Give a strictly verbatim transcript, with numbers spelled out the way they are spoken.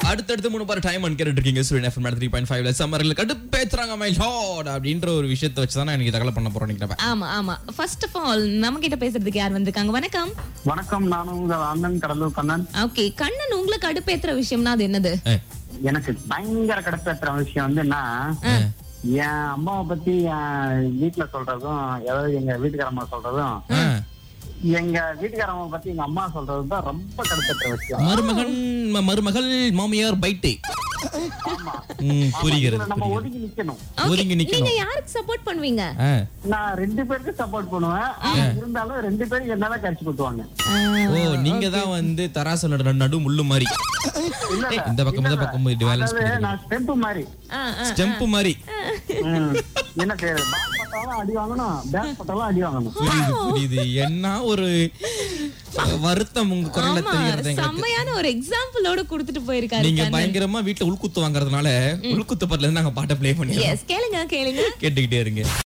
அடுத்தடுத்து மூணு பாரு டைம் கேட்டுட்டு இருக்கீங்க சூரியன் எஃப்எம் த்ரீ பாயிண்ட் ஃபைவ்ல சம்மர்ல கடுப்பேத்துறாங்க மை லார்ட் அப்படின்ற ஒரு விஷயத்தை வச்சு தான் எனக்கு தகவல் பண்ண போறோம் நினைக்கிறேன். ஆமா ஆமா ஃபர்ஸ்ட் ஆஃப் ஆல் நம்ம கிட்ட பேசுறதுக்கு யார் வந்திருக்காங்க? வணக்கம். வணக்கம், நான் உங்க அண்ணன் கடலூர் கண்ணன். ஓகே கண்ணன், உங்களுக்கு கடுப்பேத்துற விஷயம்னா அது என்னது? எனக்கு பயங்கர கடுப்பேத்துற விஷயம் வந்து என்ன, என் அம்மாவை பத்தி என் வீட்டுல சொல்றதும், ஏதாவது எங்க வீட்டுக்காரம்மா சொல்றதும், எங்க வீட்டுக்காரம்மா பத்தி எங்க அம்மா சொல்றதும் தான் ரொம்ப கடுப்பேத்துற விஷயம். மருமகன் மருமகள் மாமியார் பைட்டே. புரிகிறது. நம்ம ஒதுங்கி நிக்கணும். ஒதுங்கி நிக்கணும். நீங்க யாருக்கு சப்போர்ட் பண்ணுவீங்க? நான் ரெண்டு பேருக்கு சப்போர்ட் பண்ணுவேன். இருந்தாலும் ரெண்டு பேரும் என்னால கடிச்சு கொடுத்துவாங்க. ஓ, நீங்க தான் வந்து தராசு நடு முள்ளு மாதிரி. இந்த பக்கம் இந்த பக்கம் பேலன்ஸ் பண்ணுங்க. நான் ஸ்டெம்ப் மாதிரி. ஸ்டெம்ப் மாதிரி. என்ன செய்யறது? பால் பட்டாலும் அடி வாங்கணும், பேட் பட்டாலும் அடி வாங்கணும். புரியுது புரியுது. என்ன ஒரு வருத்தம் உங்க குரல்ல தெரியுது. செம்மையான ஒரு எக்ஸாம்பிளோட கொடுத்துட்டு போயிருக்காரு. நீங்க பயங்கரமா வீட்ல உள்குத்து வாங்குறதுனால உள்குத்து பாட்டுல இருந்து நாங்க பாட்டை ப்ளே பண்ணி கேளுங்க கேளுங்க கேட்டுக்கிட்டே இருங்க.